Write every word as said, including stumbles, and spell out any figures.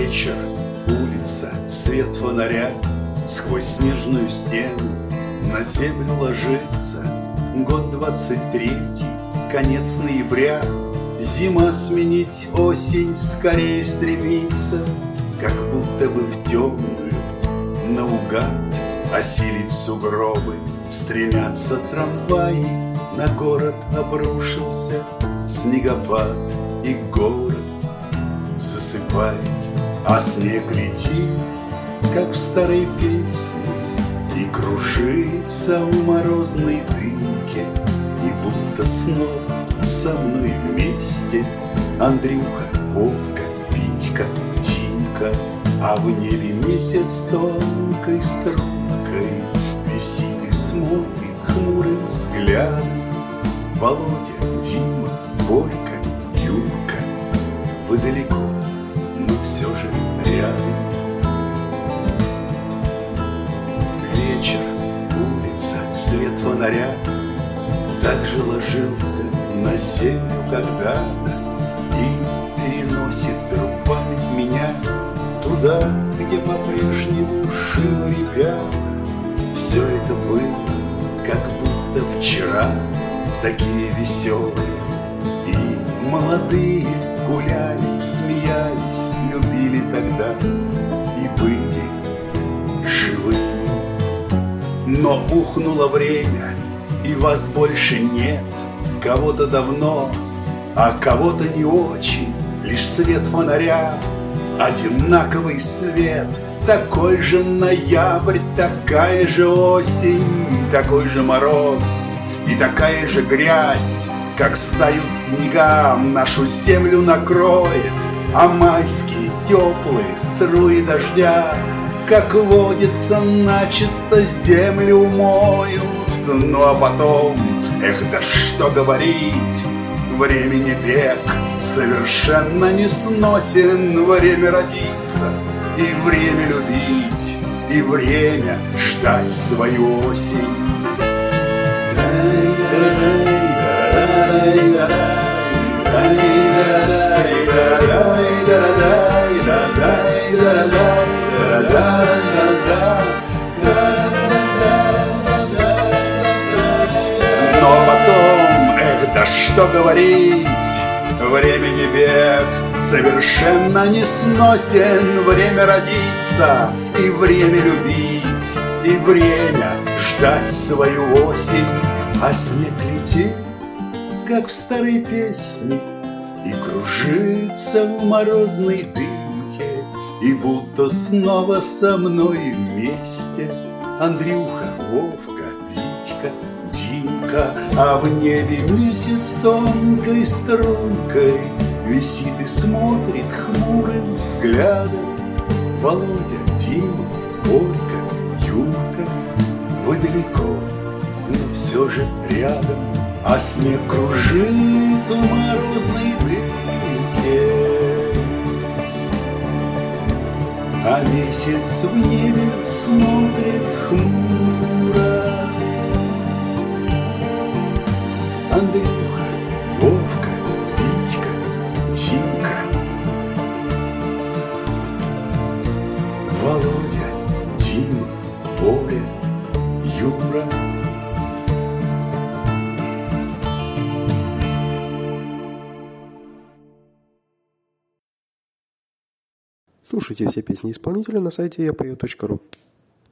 Вечер, улица, свет фонаря, сквозь снежную стену на землю ложится. Год двадцать третий, конец ноября. Зима сменить осень скорее стремится, как будто бы в темную наугад осилить сугробы стремятся трамваи. На город обрушился снегопад, и город засыпает, а снег летит, как в старой песне, и кружится в морозной дымке, и будто снова со мной вместе Андрюха, Вовка, Витька, Димка. А в небе месяц тонкой струмкой висит и смотрит хмурым взглядом. Володя, Дима, Борька, Юрка, вы далеко, но все же рядом. Вечер, улица, свет фонаря так же ложился на землю когда-то и переносит вдруг память меня туда, где по-прежнему живы ребята. Все это было, как будто вчера, такие веселые и молодые, гуляли, смеялись, любили тогда и были живыми. Но ухнуло время, и вас больше нет. Кого-то давно, а кого-то не очень. Лишь свет фонаря, одинаковый свет. Такой же ноябрь, такая же осень, такой же мороз и такая же грязь, как стают снега, нашу землю накроет, а майские теплые струи дождя, как водится, начисто землю моют. Ну а потом, эх, да что говорить, времени бег совершенно не сносен. Время родиться и время любить, и время ждать свою осень. Но потом, эх, да что говорить, времени бег совершенно не сносен. Время родиться и время любить, и время ждать свою осень. А снег летит, как в старой песне, и кружится в морозной дымке, и будто снова со мной вместе Андрюха, Вовка, Витька, Димка. А в небе месяц тонкой стрункой висит и смотрит хмурым взглядом. Володя, Дима, Борька, Юрка, вы далеко, но все же рядом. А снег кружит в морозной дымке, а месяц в небе смотрит хмуро. Андрюха, Вовка, Витька, Димка, Володя, Дима, Боря, Юра. Слушайте все песни исполнителя на сайте я пою точка ру.